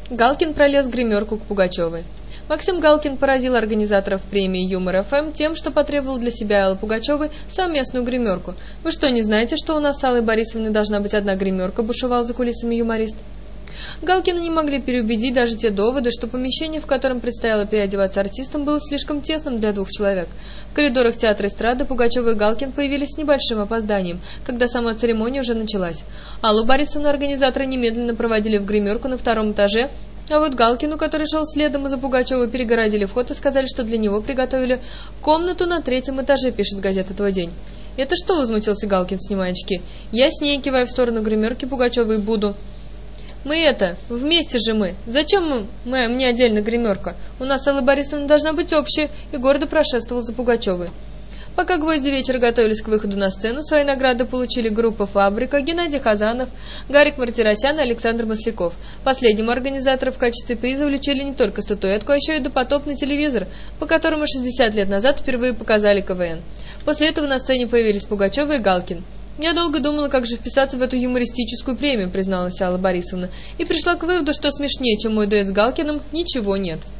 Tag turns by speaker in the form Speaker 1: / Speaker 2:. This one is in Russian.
Speaker 1: Галкин пролез в гримерку к Пугачевой. Максим Галкин поразил организаторов премии «Юмор ФМ» тем, что потребовал для себя и Аллы Пугачевой совместную гримерку. «Вы что, не знаете, что у нас с Аллой Борисовной должна быть одна гримерка?» – бушевал за кулисами юморист. Галкина не могли переубедить даже те доводы, что помещение, в котором предстояло переодеваться артистам, было слишком тесным для двух человек. В коридорах театра эстрады Пугачева и Галкин появились с небольшим опозданием, когда сама церемония уже началась. Аллу Борисовну организаторы немедленно проводили в гримерку на втором этаже, а вот Галкину, который шел следом и за Пугачевой, перегородили вход и сказали, что для него приготовили комнату на третьем этаже, пишет газета «Твой день». «Это что?» – возмутился Галкин, снимая очки. «Я с ней, кивая в сторону гримерки Пугачевой, буду». Вместе же мы. Зачем мне отдельно гримерка? У нас Алла Борисовна должна быть общая», и гордо прошествовал за Пугачевой. Пока гвозди вечера готовились к выходу на сцену, свои награды получили группа «Фабрика», Геннадий Хазанов, Гарик Мартиросян и Александр Масляков. Последнему организаторы в качестве приза вручили не только статуэтку, а еще и допотопный телевизор, по которому 60 лет назад впервые показали КВН. После этого на сцене появились Пугачева и Галкин. «Я долго думала, как же вписаться в эту юмористическую премию», призналась Алла Борисовна, и пришла к выводу, что смешнее, чем мой дуэт с Галкиным, ничего нет.